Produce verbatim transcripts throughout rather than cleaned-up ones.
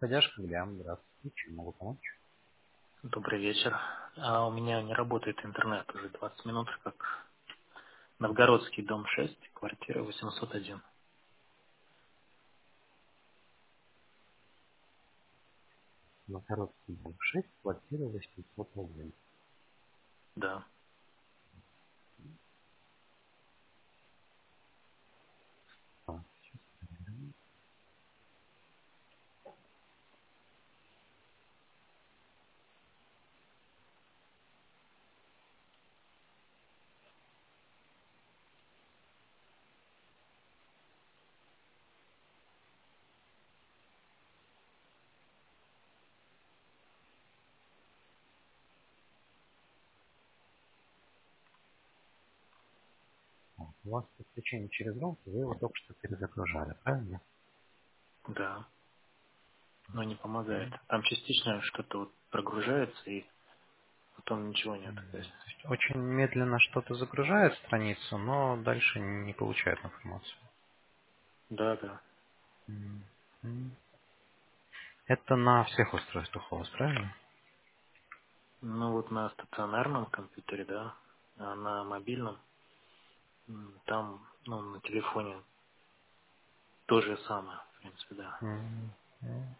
Поддержка Глям, здравствуйте. Чем могу помочь? Добрый вечер. А у меня не работает интернет уже двадцать минут, как Новгородский, дом шесть, квартира восемьсот один. Новгородский дом шесть, квартира восемьсот один. Да, А, сейчас проверим. Так, у вас подключение через роутер, вы его только что перезагружали, правильно? да, но не помогает. М, Там частично что-то вот прогружается и потом ничего нет. То м. есть, То есть очень медленно что-то загружает страницу, но дальше не получает информацию. да, да. М, м. Это на всех устройствах у вас, правильно? Ну вот на стационарном компьютере, да, а на мобильном, м, там, ну, на телефоне то же самое, в принципе, да. М, м.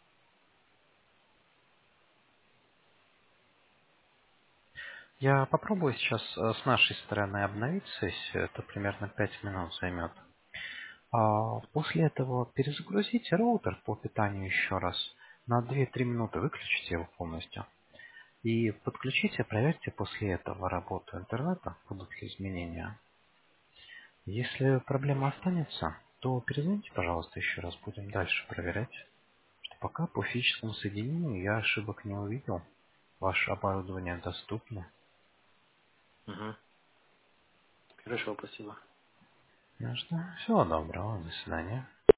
Я попробую сейчас э, с нашей стороны обновить сессию. Это примерно пять минут займет. А, После этого перезагрузите роутер по питанию еще раз. На две-три минуты выключите его полностью. И подключите, проверьте после этого работу интернета, будут ли изменения. Если проблема Хорошо. останется, то перезвоните, пожалуйста, еще раз. Будем дальше проверять. Что пока по физическому соединению я ошибок не увидел. Ваше оборудование доступно. Угу. Хорошо, спасибо. Ну что, всего доброго, до свидания.